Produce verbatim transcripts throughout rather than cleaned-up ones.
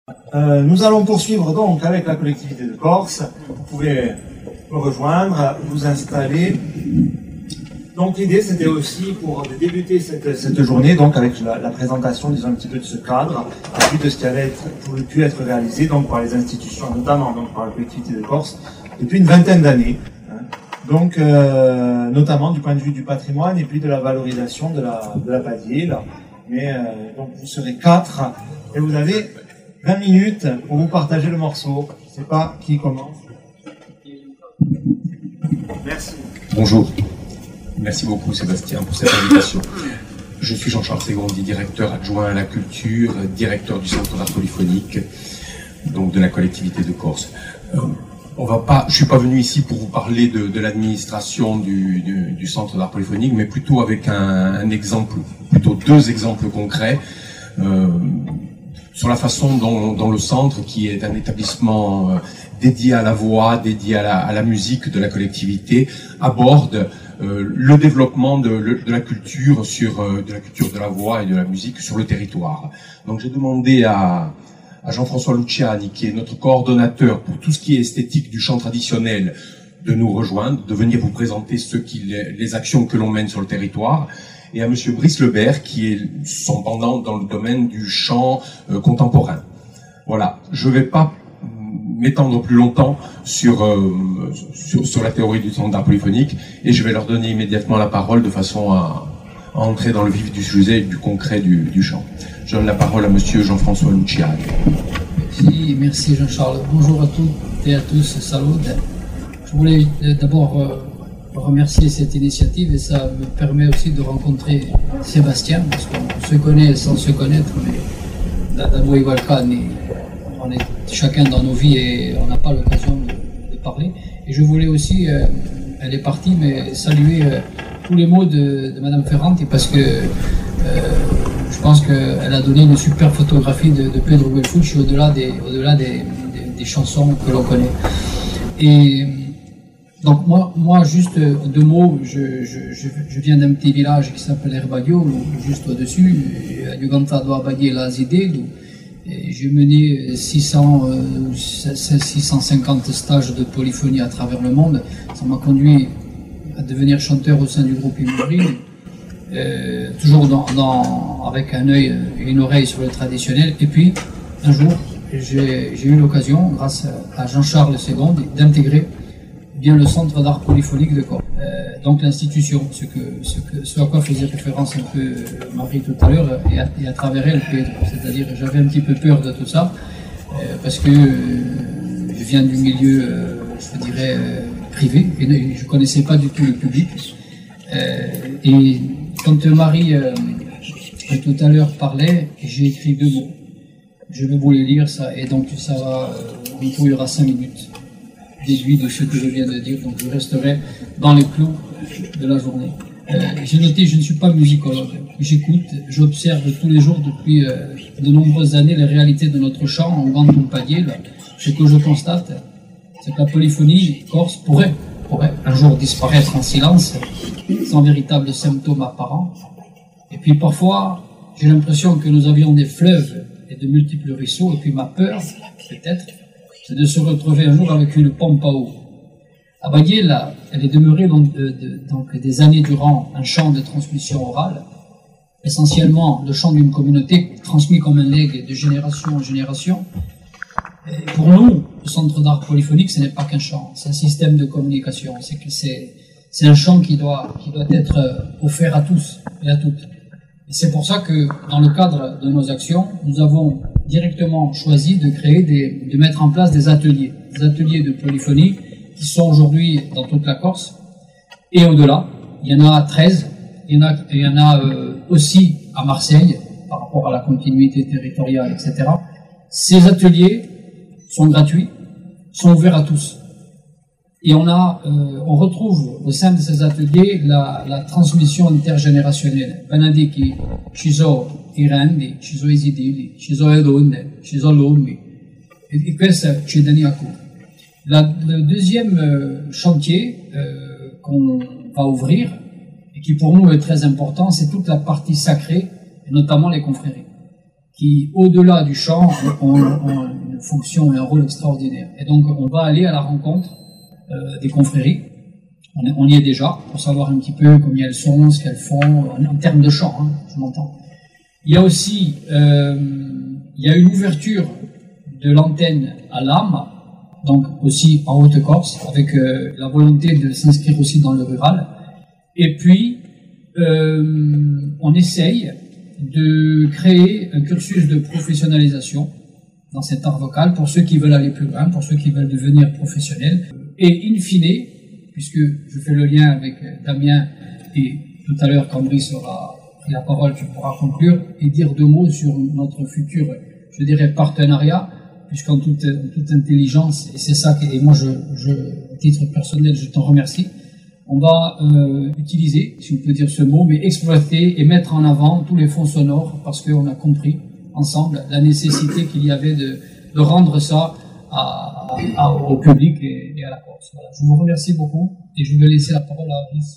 Euh, nous allons poursuivre donc avec la collectivité de Corse. Vous pouvez me rejoindre, vous installer. Donc l'idée c'était aussi pour débuter cette, cette journée donc avec la, la présentation, disons, un petit peu de ce cadre, et puis de ce qui avait être, pu être réalisé donc par les institutions, notamment donc par la collectivité de Corse, depuis une vingtaine d'années. Hein. Donc euh, notamment du point de vue du patrimoine et puis de la valorisation de la, de la Badié, là. Mais euh, donc vous serez quatre et vous avez vingt minutes pour vous partager le morceau. Je ne sais pas qui commence. Merci. Bonjour. Merci beaucoup Sébastien pour cette invitation. Je suis Jean-Charles Ségondi, directeur adjoint à la culture, directeur du Centre d'art polyphonique, donc de la collectivité de Corse. Euh, on va pas, je suis pas venu ici pour vous parler de, de l'administration du, du, du Centre d'art polyphonique, mais plutôt avec un, un exemple, plutôt deux exemples concrets euh, sur la façon dont, dont le centre, qui est un établissement euh, dédié à la voix, dédié à la, à la musique de la collectivité, aborde Euh, le développement de, de la culture sur euh, de la culture de la voix et de la musique sur le territoire. Donc j'ai demandé à, à Jean-François Luciani, qui est notre coordonnateur pour tout ce qui est esthétique du chant traditionnel, de nous rejoindre, de venir vous présenter ce qui, les, les actions que l'on mène sur le territoire, et à Monsieur Brice Lebert, qui est son pendant dans le domaine du chant euh, contemporain. Voilà, je vais pas m'étendre plus longtemps sur, euh, sur, sur la théorie du centre d'art polyphonique, et je vais leur donner immédiatement la parole de façon à, à entrer dans le vif du sujet et du concret du, du chant. Je donne la parole à Monsieur Jean-François Luciani. Merci, merci Jean-Charles. Bonjour à toutes et à tous, salut. Je voulais d'abord euh, remercier cette initiative, et ça me permet aussi de rencontrer Sébastien, parce qu'on se connaît sans se connaître, mais d'Abou Walkani, on est chacun dans nos vies et on n'a pas l'occasion de, de parler. Et je voulais aussi, euh, elle est partie, mais saluer euh, tous les mots de, de Madame Ferranti, parce que euh, je pense qu'elle a donné une super photographie de, de Pedro Belfucci au-delà des, au-delà des, des, des chansons que l'on connaît. Et donc moi, moi juste deux mots, je, je, je, je viens d'un petit village qui s'appelle Herbadio, juste au-dessus, à Yugantado Abadie la Zidé. J'ai mené six cents, six cent cinquante stages de polyphonie à travers le monde. Ça m'a conduit à devenir chanteur au sein du groupe Immobril, euh, toujours dans, dans, avec un œil et une oreille sur le traditionnel. Et puis, un jour, j'ai eu l'occasion, grâce à Jean-Charles Ségondi, d'intégrer bien le Centre d'art polyphonique de Corse. Euh, donc l'institution, ce, que, ce, que, ce à quoi faisait référence un peu Marie tout à l'heure, et, et à travers elle Pedro. C'est-à-dire que j'avais un petit peu peur de tout ça, euh, parce que euh, je viens du milieu, euh, je dirais, euh, privé, et je ne connaissais pas du tout le public. Euh, et quand Marie euh, tout à l'heure parlait, j'ai écrit deux mots. Je vais vous les lire, ça, et donc ça va, euh, il y aura cinq minutes. Déduit de ce que je viens de dire, donc je resterai dans les clous de la journée. Euh, J'ai noté, je ne suis pas musicologue, j'écoute, j'observe tous les jours depuis euh, de nombreuses années les réalités de notre chant en grande compagnie. Ce que je constate, c'est que la polyphonie corse pourrait, pourrait un jour disparaître en silence, sans véritable symptôme apparent. Et puis parfois, j'ai l'impression que nous avions des fleuves et de multiples ruisseaux, et puis ma peur, peut-être, c'est de se retrouver un jour avec une pompe à eau. Abadie, là, elle est demeurée donc, de, de, donc des années durant un chant de transmission orale, essentiellement le chant d'une communauté transmis comme un legs de génération en génération. Et pour nous, le Centre d'art polyphonique, ce n'est pas qu'un chant, c'est un système de communication. C'est que c'est un chant qui doit, qui doit être offert à tous et à toutes. Et c'est pour ça que, dans le cadre de nos actions, nous avons directement choisi de créer des, de mettre en place des ateliers, des ateliers de polyphonie qui sont aujourd'hui dans toute la Corse et au-delà. Il y en a treize, il y en a, il y en a euh, aussi à Marseille par rapport à la continuité territoriale, et cetera. Ces ateliers sont gratuits, sont ouverts à tous. Et on a, euh, on retrouve au sein de ces ateliers la, la transmission intergénérationnelle. Benediki, Chiso, Irandi, Chiso Isidili, Chiso Edonne, Chiso Lomi. Et questo ci teniamo. Le deuxième euh, chantier euh, qu'on va ouvrir, et qui pour nous est très important, c'est toute la partie sacrée, et notamment les confréries, qui, au-delà du chant, ont, ont une fonction et un rôle extraordinaire. Et donc, on va aller à la rencontre euh, des confréries. On, est, on y est déjà, pour savoir un petit peu combien elles sont, ce qu'elles font, en, en termes de chant, hein, je m'entends. Il y a aussi euh, il y a une ouverture de l'antenne à l'âme, donc aussi en Haute-Corse, avec euh, la volonté de s'inscrire aussi dans le rural. Et puis, euh, on essaye de créer un cursus de professionnalisation dans cet art vocal pour ceux qui veulent aller plus loin, pour ceux qui veulent devenir professionnels. Et in fine, puisque je fais le lien avec Damien et tout à l'heure quand Brice aura pris la parole, tu pourras conclure et dire deux mots sur notre futur, je dirais, partenariat, puisqu'en toute, en toute intelligence, et c'est ça que, et moi je, je, à titre personnel, je t'en remercie, on va euh, utiliser, si on peut dire ce mot, mais exploiter et mettre en avant tous les fonds sonores, parce qu'on a compris ensemble la nécessité qu'il y avait de, de rendre ça à, à, au public et, et à la Corse. Voilà. Je vous remercie beaucoup et je vais laisser la parole à Brice.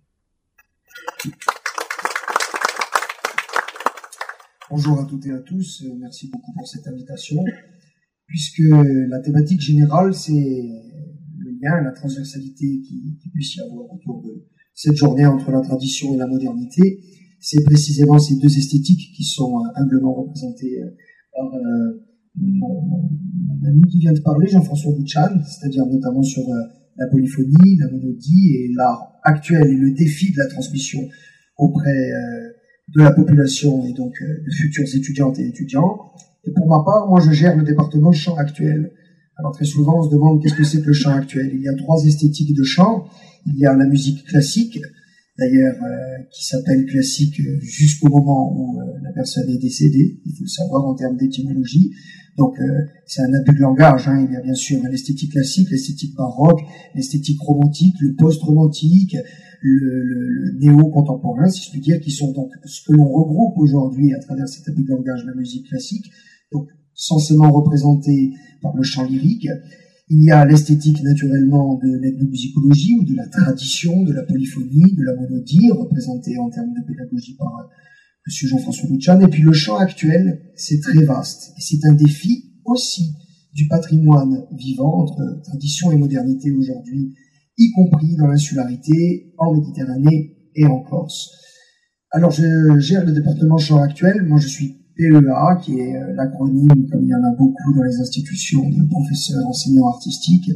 Bonjour à toutes et à tous, merci beaucoup pour cette invitation, puisque la thématique générale, c'est le lien, la transversalité qu'il qui puisse y avoir autour de cette journée entre la tradition et la modernité. C'est précisément ces deux esthétiques qui sont humblement représentées par euh, mon, mon, mon ami qui vient de parler, Jean-François Lucian, c'est-à-dire notamment sur euh, la polyphonie, la monodie et l'art actuel et le défi de la transmission auprès euh, de la population et donc euh, de futurs étudiantes et étudiants. Et pour ma part, moi je gère le département chant actuel. Alors très souvent on se demande qu'est-ce que c'est que le chant actuel. Il y a trois esthétiques de chant. Il y a la musique classique, d'ailleurs euh, qui s'appelle classique jusqu'au moment où euh, la personne est décédée, il faut le savoir en termes d'étymologie. Donc euh, c'est un abus de langage, hein. Il y a bien sûr l'esthétique classique, l'esthétique baroque, l'esthétique romantique, le post-romantique, le, le, le néo-contemporain, si je puis dire, qui sont donc ce que l'on regroupe aujourd'hui à travers cet abus de langage, la musique classique, donc censément représentée par le chant lyrique. Il y a l'esthétique naturellement de l'ethnomusicologie ou de la tradition, de la polyphonie, de la monodie, représentée en termes de pédagogie par euh, M. Jean-François Lucian. Et puis le chant actuel, c'est très vaste. Et c'est un défi aussi du patrimoine vivant entre tradition et modernité aujourd'hui, y compris dans l'insularité, en Méditerranée et en Corse. Alors je gère le département chant actuel. Moi je suis P E A, qui est l'acronyme, comme il y en a beaucoup dans les institutions de professeurs enseignants artistiques.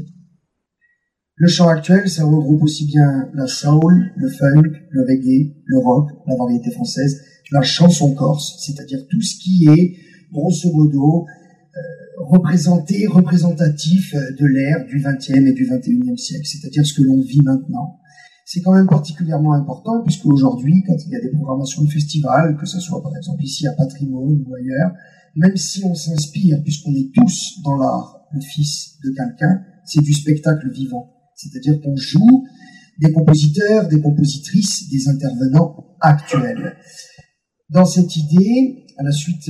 Le chant actuel, ça regroupe aussi bien la soul, le funk, le reggae, le rock, la variété française, la chanson corse, c'est-à-dire tout ce qui est, grosso modo, euh, représenté, représentatif de l'ère du vingtième et du vingt et unième siècle, c'est-à-dire ce que l'on vit maintenant. C'est quand même particulièrement important puisque aujourd'hui, quand il y a des programmations de festivals, que ce soit par exemple ici à Patrimoine ou ailleurs, même si on s'inspire, puisqu'on est tous dans l'art, le fils de quelqu'un, c'est du spectacle vivant. C'est-à-dire qu'on joue des compositeurs, des compositrices, des intervenants actuels. Dans cette idée, à la suite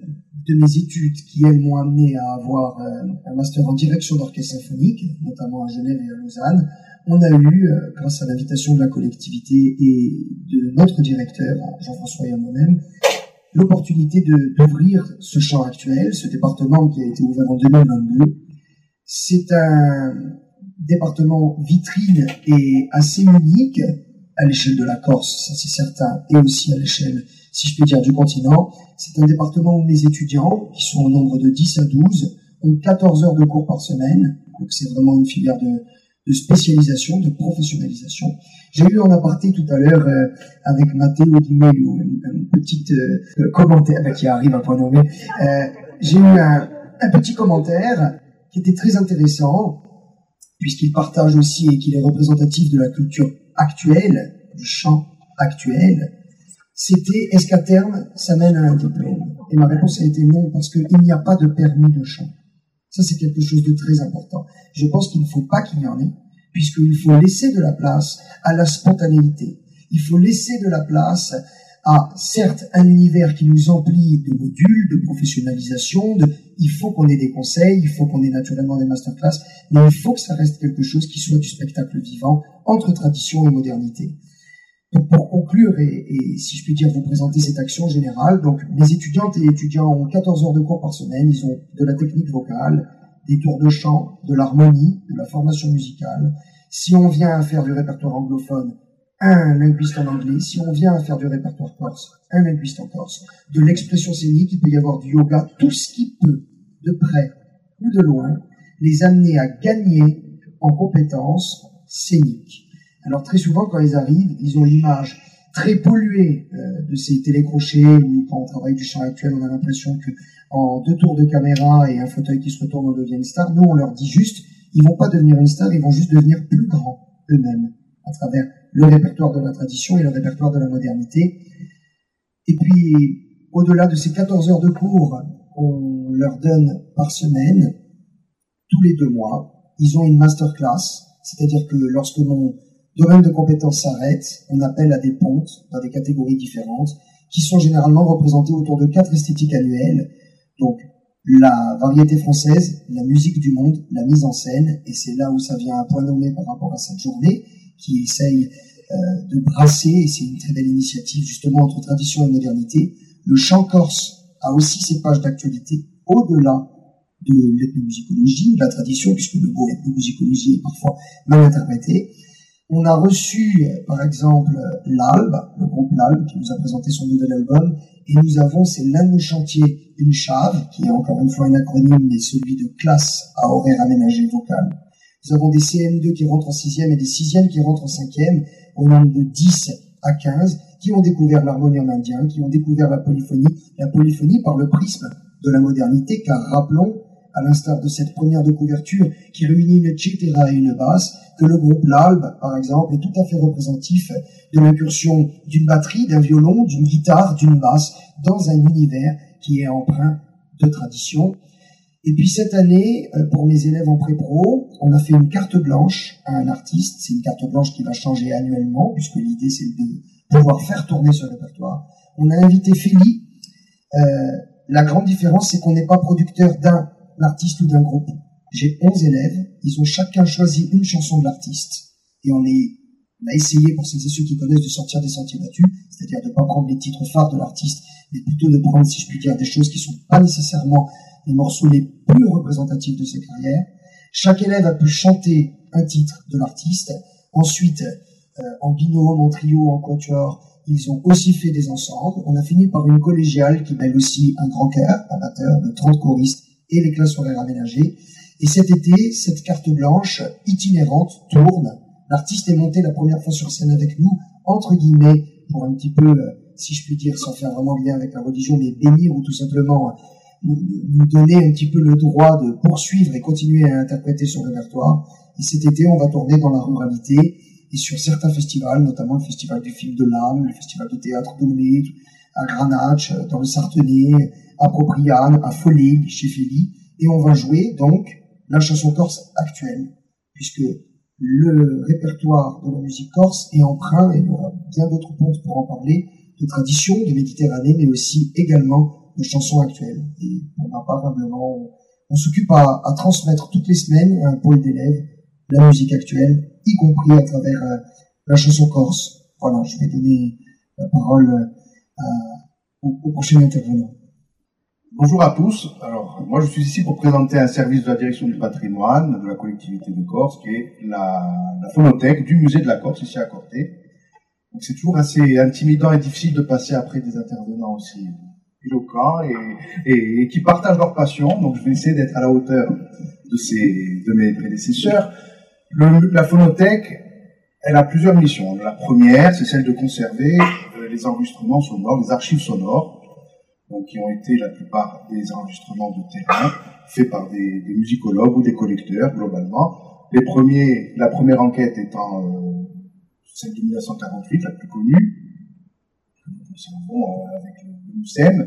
de mes études qui, elles, m'ont amené à avoir un master en direction d'orchestre symphonique, notamment à Genève et à Lausanne, on a eu, euh, grâce à l'invitation de la collectivité et de notre directeur, Jean-François et à moi-même, l'opportunité de, d'ouvrir ce chant actuel, ce département qui a été ouvert en deux mille vingt-deux. C'est un département vitrine et assez unique à l'échelle de la Corse, ça c'est certain, et aussi à l'échelle, si je peux dire, du continent. C'est un département où mes étudiants, qui sont au nombre de dix à douze, ont quatorze heures de cours par semaine, donc c'est vraiment une filière de de spécialisation, de professionnalisation. J'ai eu en aparté tout à l'heure euh, avec Matteo Di Meglio une, une petite euh, commentaire bah, qui arrive à point nommé. Euh, j'ai eu un, un petit commentaire qui était très intéressant puisqu'il partage aussi et qu'il est représentatif de la culture actuelle, du chant actuel. C'était est-ce qu'à terme ça mène à un diplôme? Et ma réponse a été non parce qu'il n'y a pas de permis de chant. Ça, c'est quelque chose de très important. Je pense qu'il ne faut pas qu'il y en ait, puisqu'il faut laisser de la place à la spontanéité. Il faut laisser de la place à, certes, un univers qui nous emplit de modules, de professionnalisation, de, il faut qu'on ait des conseils, il faut qu'on ait naturellement des masterclass, mais il faut que ça reste quelque chose qui soit du spectacle vivant entre tradition et modernité. Donc pour conclure et, et si je puis dire vous présenter cette action générale, donc mes étudiantes et étudiants ont quatorze heures de cours par semaine, ils ont de la technique vocale, des tours de chant, de l'harmonie, de la formation musicale. Si on vient à faire du répertoire anglophone, un linguiste en anglais. Si on vient à faire du répertoire corse, un linguiste en corse. De l'expression scénique, il peut y avoir du yoga, tout ce qui peut, de près ou de loin, les amener à gagner en compétences scéniques. Alors très souvent, quand ils arrivent, ils ont l'image très polluée euh, de ces télécrochets, où quand on travaille du chant actuel, on a l'impression que en deux tours de caméra et un fauteuil qui se retourne, on devient une star. Nous, on leur dit juste, ils vont pas devenir une star, ils vont juste devenir plus grands eux-mêmes, à travers le répertoire de la tradition et le répertoire de la modernité. Et puis, au-delà de ces quatorze heures de cours, on leur donne par semaine, tous les deux mois, ils ont une masterclass, c'est-à-dire que lorsque mon domaine de compétences s'arrête, on appelle à des pontes dans des catégories différentes, qui sont généralement représentées autour de quatre esthétiques annuelles. Donc, la variété française, la musique du monde, la mise en scène, et c'est là où ça vient un point nommé par rapport à cette journée, qui essaye euh, de brasser, et c'est une très belle initiative justement entre tradition et modernité. Le chant corse a aussi ses pages d'actualité au-delà de l'ethnomusicologie ou de la tradition, puisque le mot ethnomusicologie est parfois mal interprété. On a reçu, par exemple, l'Albe, le groupe l'Albe, qui nous a présenté son nouvel album, et nous avons, c'est l'un de nos chantiers, une chave, qui est encore une fois un acronyme, mais celui de classe à horaire aménagé vocal. Nous avons des C M deux qui rentrent en sixième et des sixièmes qui rentrent en cinquième, au nombre de dix à quinze, qui ont découvert l'harmonium indien, qui ont découvert la polyphonie, la polyphonie par le prisme de la modernité, car rappelons, à l'instar de cette première de couverture qui réunit une cithara et une basse, que le groupe l'Albe, par exemple, est tout à fait représentatif de l'incursion d'une batterie, d'un violon, d'une guitare, d'une basse, dans un univers qui est empreint de tradition. Et puis cette année, pour mes élèves en pré-pro, on a fait une carte blanche à un artiste. C'est une carte blanche qui va changer annuellement, puisque l'idée c'est de pouvoir faire tourner ce répertoire. On a invité Feli. Euh, la grande différence, c'est qu'on n'est pas producteur d'un artiste ou d'un groupe. J'ai onze élèves, ils ont chacun choisi une chanson de l'artiste, et on, est, on a essayé, pour celles et ceux qui connaissent, de sortir des sentiers battus, c'est-à-dire de ne pas prendre les titres phares de l'artiste, mais plutôt de prendre, si je puis dire, des choses qui ne sont pas nécessairement les morceaux les plus représentatifs de sa carrière. Chaque élève a pu chanter un titre de l'artiste. Ensuite, euh, en binôme, en trio, en quatuor, ils ont aussi fait des ensembles. On a fini par une collégiale qui mêle aussi un grand chœur amateur de trente choristes et les classes horaires aménagées. Et cet été, cette carte blanche itinérante tourne. L'artiste est monté la première fois sur scène avec nous, entre guillemets, pour un petit peu, euh, si je puis dire, sans faire vraiment lien avec la religion, mais bénir ou tout simplement euh, nous, nous donner un petit peu le droit de poursuivre et continuer à interpréter son répertoire. Et cet été, on va tourner dans la ruralité et sur certains festivals, notamment le festival du film de l'âme, le festival de théâtre d'Aulnay, à Granach, dans le Sartenay, à Propriane, à Follet, chez Feli. Et on va jouer donc la chanson corse actuelle, puisque le répertoire de la musique corse est empreint, et il y aura bien d'autres pontes pour en parler, de tradition de Méditerranée, mais aussi également de chansons actuelles. Et pour ma part, humblement, on, on s'occupe à, à transmettre toutes les semaines à un pôle d'élèves la musique actuelle, y compris à travers euh, la chanson corse. Voilà, je vais donner la parole euh, au, au prochain intervenant. Bonjour à tous. Alors, moi, je suis ici pour présenter un service de la direction du patrimoine de la collectivité de Corse, qui est la, la phonothèque du musée de la Corse, ici à Corté. Donc, c'est toujours assez intimidant et difficile de passer après des intervenants aussi éloquents et, et, et qui partagent leur passion. Donc, je vais essayer d'être à la hauteur de, ces, de mes prédécesseurs. Le, la phonothèque, elle a plusieurs missions. La première, c'est celle de conserver euh, les enregistrements sonores, les archives sonores, donc qui ont été la plupart des enregistrements de terrain faits par des, des musicologues ou des collecteurs globalement. Les premiers, la première enquête étant euh, celle de mille neuf cent quarante-huit, la plus connue, que nous conservons euh, avec le, le MUSEM,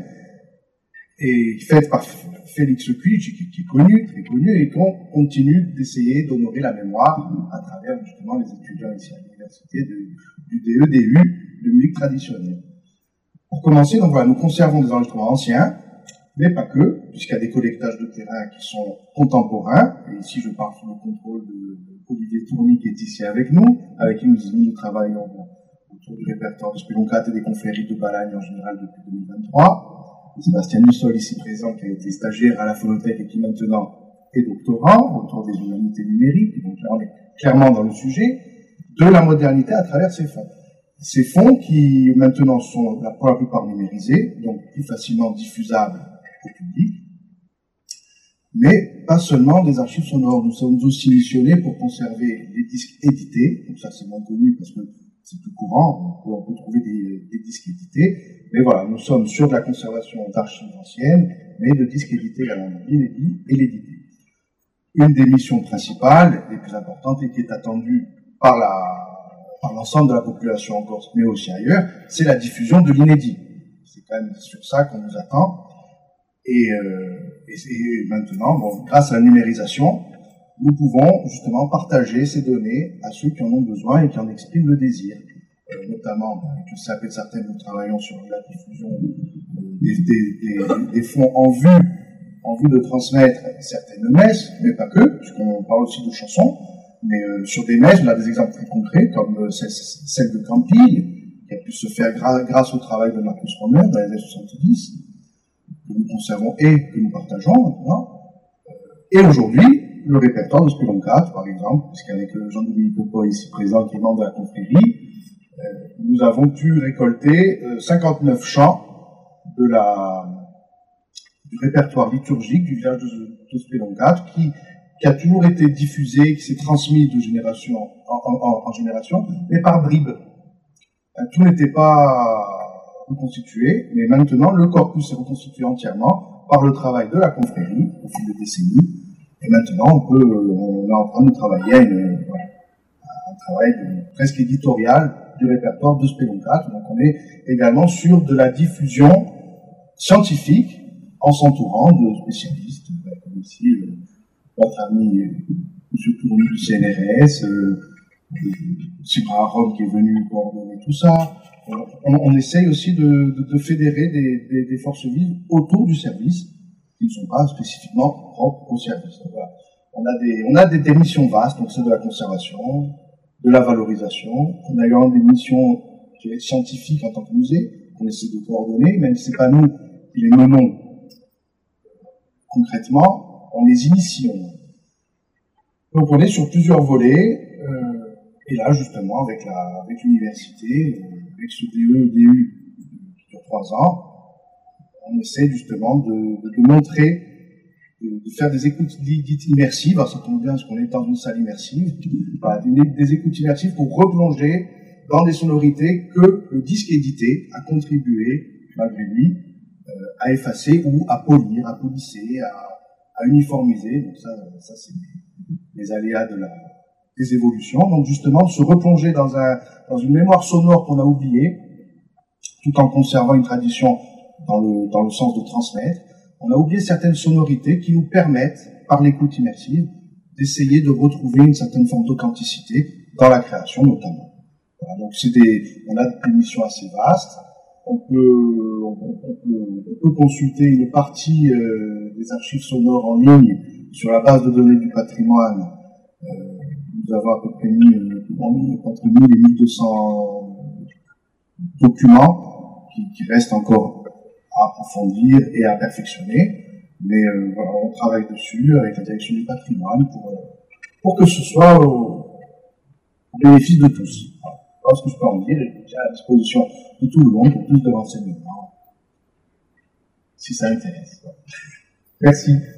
et faite par Félix Cuij, qui, qui est connu, très connu, et qu'on continue d'essayer d'honorer la mémoire à travers justement les étudiants ici à l'université du D E D U de musique traditionnelle. Pour commencer, donc voilà, nous conservons des enregistrements anciens, mais pas que, puisqu'il y a des collectages de terrain qui sont contemporains, et ici je parle sous le contrôle de, de Olivier Tourny qui est ici avec nous, avec qui nous, nous travaillons autour autour du répertoire de Speloncat et des confréries de Balagne en général depuis deux mille vingt-trois. Sébastien Dussol, ici présent, qui a été stagiaire à la Phonothèque et qui maintenant est doctorant autour des humanités numériques. Donc là, on est clairement dans le sujet de la modernité à travers ces fonds. Ces fonds qui maintenant sont pour la plupart numérisés, donc plus facilement diffusables au public, mais pas seulement des archives sonores. Nous sommes aussi missionnés pour conserver les disques édités, donc ça c'est moins connu parce que c'est plus courant, on peut, on peut trouver des, des disques édités, mais voilà, nous sommes sur de la conservation d'archives anciennes, mais de disques édités également, l'inédit et l'édité. Une des missions principales, les plus importantes et qui est attendue par la par l'ensemble de la population en Corse, mais aussi ailleurs, c'est la diffusion de l'inédit. C'est quand même sur ça qu'on nous attend. Et, euh, et, et maintenant, bon, grâce à la numérisation, nous pouvons justement partager ces données à ceux qui en ont besoin et qui en expriment le désir. Euh, notamment, avec le C A P de Sartène, nous travaillons sur la diffusion des, des, des, des fonds en vue, en vue de transmettre certaines messes, mais pas que, puisqu'on parle aussi de chansons. Mais euh, sur des messes, on a des exemples très concrets, comme euh, celle de Campille, qui a pu se faire gra grâce au travail de Marcus Romer dans les années soixante-dix, que nous conservons et que nous partageons maintenant. Et aujourd'hui, le répertoire de Speloncat, par exemple, puisqu'avec Jean-Dominique Poy ici présent, qui est membre de la confrérie, euh, nous avons pu récolter euh, cinquante-neuf chants de la, du répertoire liturgique du village de, de Speloncat, qui qui a toujours été diffusé, qui s'est transmis de génération en, en, en génération, mais par bribes. Tout n'était pas reconstitué, mais maintenant le corpus est reconstitué entièrement par le travail de la confrérie au fil des décennies. Et maintenant, on peut, on est en train de travailler à une, voilà, un travail de, presque éditorial du répertoire de Speloncat. Donc, on est également sur de la diffusion scientifique en s'entourant de spécialistes, comme ici. Notre ami M. Tourny du C N R S, euh, Sibra Rome qui est venu coordonner tout ça. On, on essaye aussi de, de, de fédérer des, des, des forces vives autour du service, qui ne sont pas spécifiquement propres au service. Donc, voilà. On a des, on a des, des missions vastes, donc c'est de la conservation, de la valorisation. On a également des missions scientifiques en tant que musée, qu'on essaie de coordonner, même si c'est pas nous qui les menons concrètement. On les initie. Donc on est sur plusieurs volets, euh, et là justement avec la avec l'université, euh, avec ce D E D U qui dure trois ans, on essaie justement de, de, de montrer, de, de faire des écoutes dites immersives. Alors ça tombe bien parce qu'on est dans une salle immersive, bah, des, des écoutes immersives pour replonger dans des sonorités que le disque édité a contribué malgré lui euh, à effacer ou à polir, à polisser, à à uniformiser, donc ça, ça c'est les aléas de la, des évolutions. Donc justement, se replonger dans, un, dans une mémoire sonore qu'on a oubliée, tout en conservant une tradition dans le, dans le sens de transmettre. On a oublié certaines sonorités qui nous permettent, par l'écoute immersive, d'essayer de retrouver une certaine forme d'authenticité dans la création notamment. Voilà, donc c'est des, on a des missions assez vastes. On peut, on, on, peut, on peut consulter une partie euh, des archives sonores en ligne sur la base de données du patrimoine. Euh, nous avons à peu près mis euh, entre mille et mille deux cents documents qui, qui restent encore à approfondir et à perfectionner. Mais euh, voilà, on travaille dessus avec la direction du patrimoine pour, pour que ce soit au, au bénéfice de tous. Voilà. Ce que je peux en dire est à la disposition de tout le monde pour plus de renseignements, si ça intéresse. Merci.